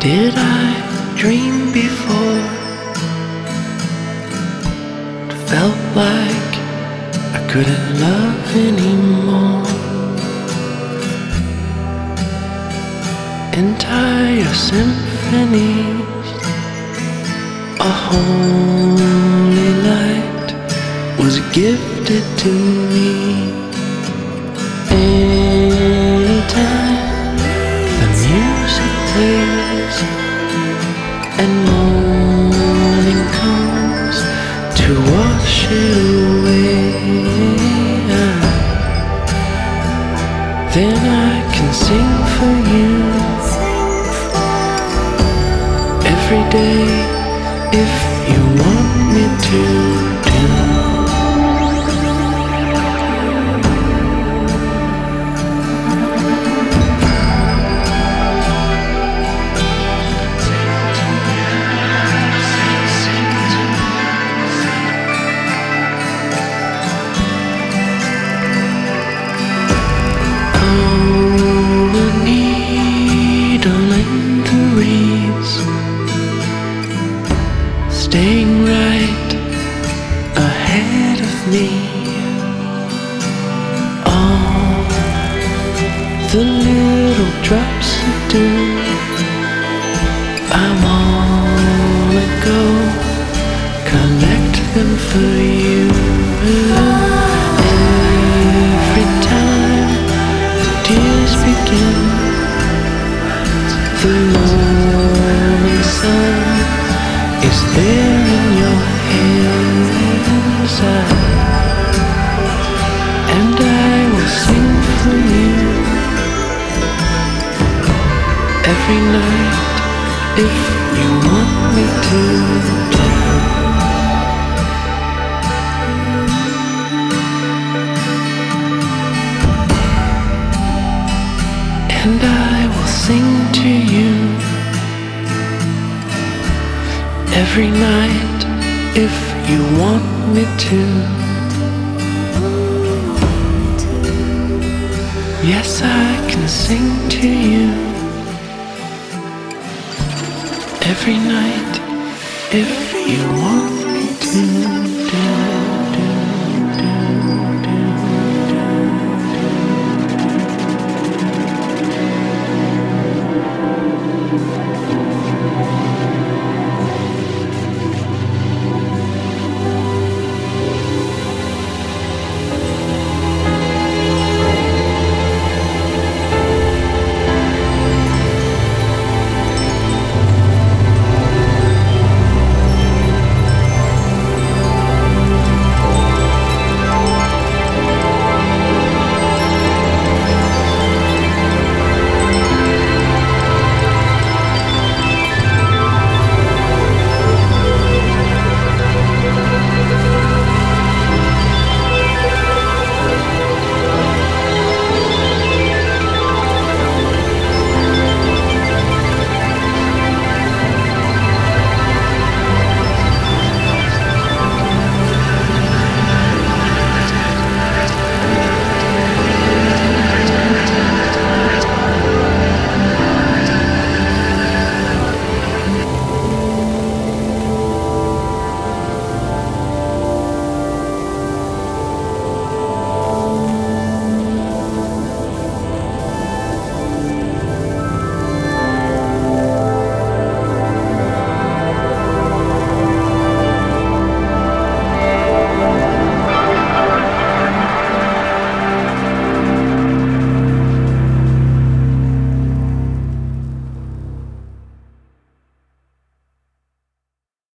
Did I dream before? It felt like I couldn't love anymore. Entire symphonies, a holy light was gifted to me. Anytime the music plays and morning comes to wash it away, then I can sing for you every day if you want me to. Staying right ahead of me. All the little drops of dew, I wanna go collect them for you. Every time the tears begin, the morning sun is there in your hands, and I will sing for you every night if you want me to. And I will sing to you every night if you want me to. Yes, I can sing to you every night if you want me to.